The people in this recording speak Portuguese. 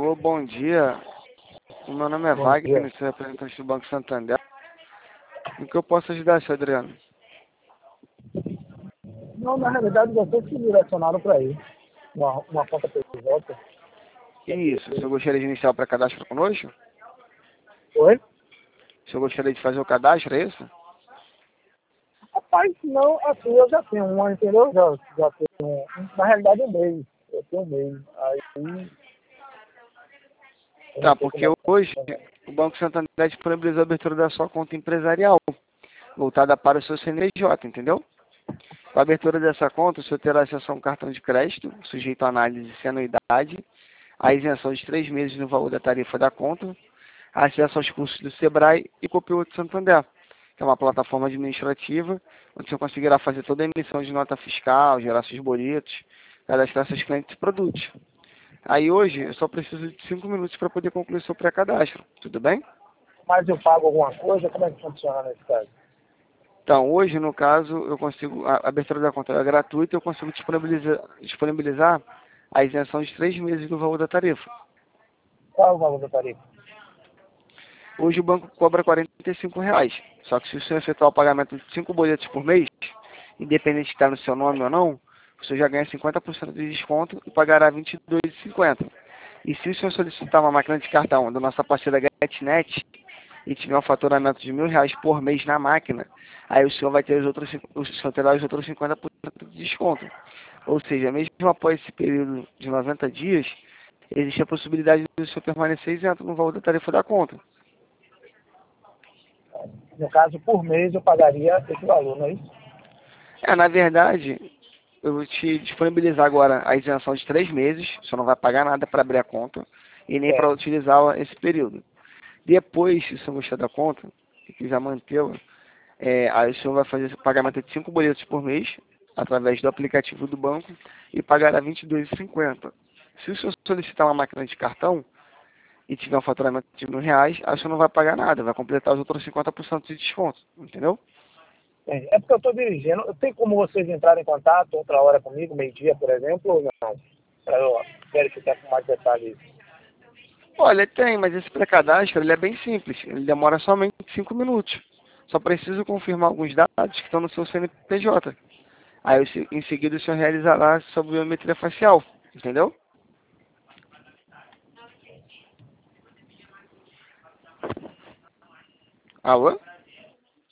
Alô, bom dia. O meu nome é Bom dia. Wagner, sou representante do Banco Santander. Em que eu posso ajudar, seu Adriano? Não, na realidade, vocês que direcionaram para aí. Uma conta PJ. Isso, o senhor gostaria de iniciar o pré-cadastro conosco? Oi? O senhor gostaria de fazer o cadastro, é isso? Rapaz, não, assim, eu já tenho uma, entendeu? Já tenho na realidade, um mês. Eu tenho um mês. Aí, eu não Tá, sei porque como é que hoje funciona. o Banco Santander disponibilizou a abertura da sua conta empresarial, voltada para o seu CNPJ, entendeu? Com a abertura dessa conta, o senhor terá acesso a um cartão de crédito, sujeito à análise sem anuidade, a isenção de 3 meses no valor da tarifa da conta, acesso aos cursos do Sebrae e Copioto Santander, que é uma plataforma administrativa onde você conseguirá fazer toda a emissão de nota fiscal, gerar seus boletos, cadastrar seus clientes e produtos. Aí hoje eu só preciso de 5 minutos para poder concluir seu pré-cadastro, tudo bem? Mas eu pago alguma coisa? Como é que funciona nesse caso? Então, hoje, no caso, eu consigo, a abertura da conta é gratuita, eu consigo disponibilizar a isenção de 3 meses do valor da tarifa. Qual é o valor da tarifa? Hoje o banco cobra R$ 45, só que se o senhor efetuar o pagamento de 5 boletos por mês, independente de estar no seu nome ou não, o senhor já ganha 50% de desconto e pagará R$ 22,50. E se o senhor solicitar uma máquina de cartão da nossa parceira GetNet e tiver um faturamento de R$ 1.000 por mês na máquina, aí o senhor vai ter o senhor terá os outros 50% de desconto. Ou seja, mesmo após esse período de 90 dias, existe a possibilidade do senhor permanecer isento no valor da tarifa da conta. No caso, por mês eu pagaria esse valor, não é isso? Na verdade, eu vou te disponibilizar agora a isenção de 3 meses, você não vai pagar nada para abrir a conta e nem para Certo. utilizá-la esse período. Depois, se o senhor gostar da conta e quiser mantê-la, aí o senhor vai fazer o pagamento de 5 boletos por mês, através do aplicativo do banco, e pagará R$ 22,50. Se o senhor solicitar uma máquina de cartão e tiver um faturamento de R$ 1.000, aí o senhor não vai pagar nada, vai completar os outros 50% de desconto, entendeu? É porque eu estou dirigindo. Tem como vocês entrarem em contato outra hora comigo, meio-dia, por exemplo, ou não? Para eu verificar com mais detalhes. Olha, tem, mas esse pré-cadastro ele é bem simples. Ele demora somente 5 minutos. Só preciso confirmar alguns dados que estão no seu CNPJ. Aí, em seguida, o senhor realizará sua biometria facial. Entendeu? Alô?